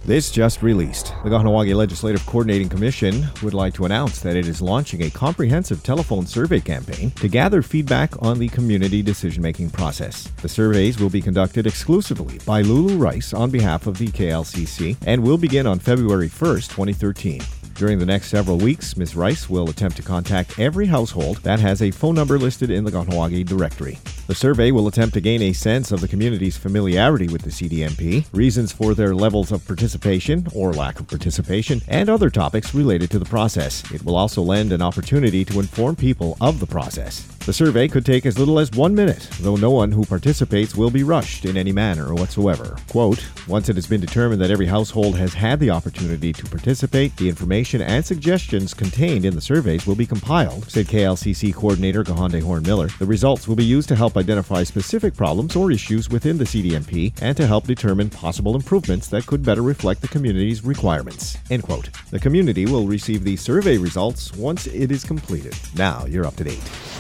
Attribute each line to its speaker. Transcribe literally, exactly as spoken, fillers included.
Speaker 1: This just released. The Kahnawake Legislative Coordinating Commission would like to announce that it is launching a comprehensive telephone survey campaign to gather feedback on the community decision-making process. The surveys will be conducted exclusively by Lulu Rice on behalf of the K L C C and will begin on February first, twenty thirteen. During the next several weeks, Miz Rice will attempt to contact every household that has a phone number listed in the Kahnawake directory. The survey will attempt to gain a sense of the community's familiarity with the C D M P, reasons for their levels of participation or lack of participation, and other topics related to the process. It will also lend an opportunity to inform people of the process. The survey could take as little as one minute, though no one who participates will be rushed in any manner whatsoever. Quote, once it has been determined that every household has had the opportunity to participate, the information and suggestions contained in the surveys will be compiled, said K L C C Coordinator Kahonde Horn-Miller. The results will be used to help identify specific problems or issues within the C D M P and to help determine possible improvements that could better reflect the community's requirements. End quote. The community will receive the survey results once it is completed. Now you're up to date.